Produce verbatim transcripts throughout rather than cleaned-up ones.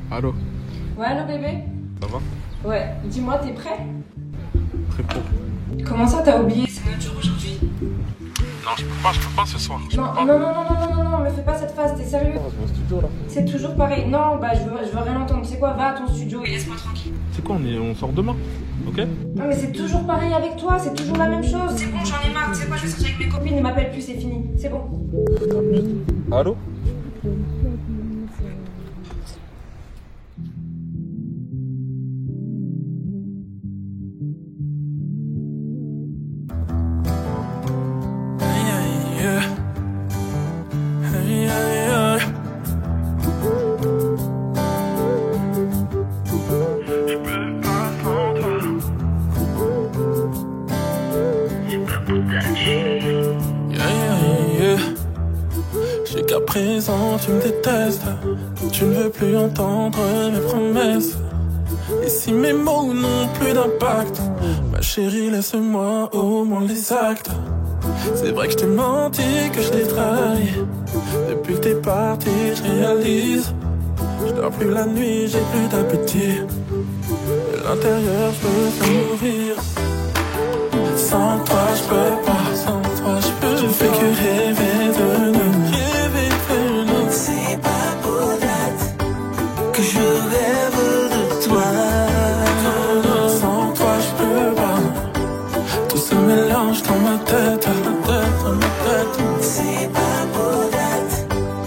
Allô? Ouais, allô bébé? Ça va? Ouais, dis-moi, t'es prêt? Très pour. Comment ça, t'as oublié? C'est notre jour aujourd'hui. Non, je peux pas, je peux pas ce soir. Je Non, peux pas. non, non, non, non, non, non, me fais pas cette phase, t'es sérieux? C'est mon studio là. C'est toujours pareil. Non, bah je veux, je veux rien entendre. Tu sais quoi, va à ton studio et laisse-moi tranquille. C'est quoi, on, est, on sort demain? Ok? Non, mais c'est toujours pareil avec toi, c'est toujours la même chose. C'est bon, j'en ai marre. Tu sais quoi, je vais sortir avec mes copines, ne m'appelle plus, c'est fini. C'est bon. Allô? Jusqu'à présent tu me détestes, tu ne veux plus entendre mes promesses. Et si mes mots n'ont plus d'impact, ma chérie laisse-moi au moins les actes. C'est vrai que je t'ai menti, que je t'ai trahi. Depuis que t'es parti je réalise. Je dors plus la nuit, j'ai plus d'appétit. De l'intérieur je peux pas mourir. Sans toi je peux pas, sans toi je peux. Je fais que rêver de nous. C'est pas pour date que je rêve de toi. Sans toi je peux pas. Tout se mélange dans ma tête, dans ma tête, dans ma tête. C'est pas pour date.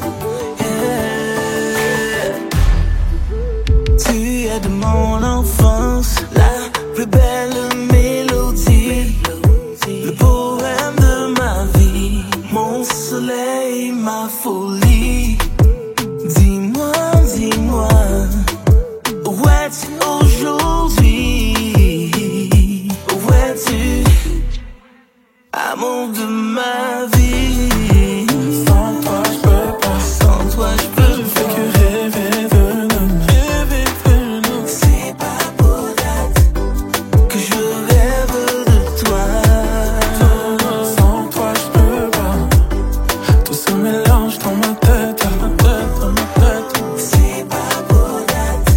Yeah. Tu es de mon enfance, la plus belle mélodie, le poème de ma vie, mon soleil, ma folie. Dis-moi, dis-moi, où es-tu aujourd'hui? Où es-tu, amour de ma vie? Sans toi je peux pas, Sans toi je peux je fais que rêver de nous, rêver de nous. C'est pas pour date que je rêve de toi. Sans toi je peux pas. Tout se mélange dans ma tête, dans ma tête, dans ma tête. C'est pas pour date.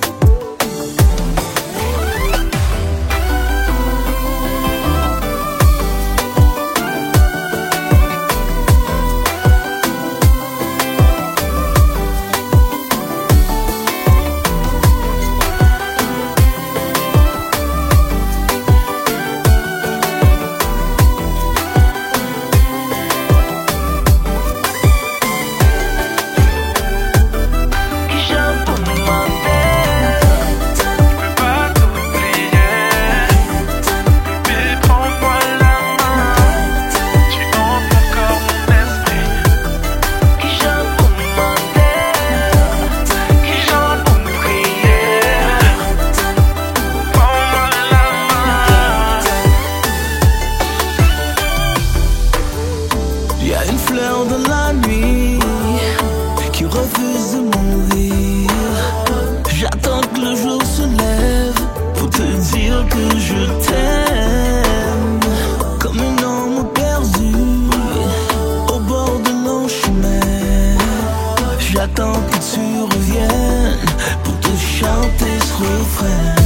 Y'a une fleur dans la nuit qui refuse de mourir. J'attends que le jour se lève pour te dire que je t'aime. Comme un homme perdu au bord de nos chemins. J'attends que tu reviennes pour te chanter ce refrain.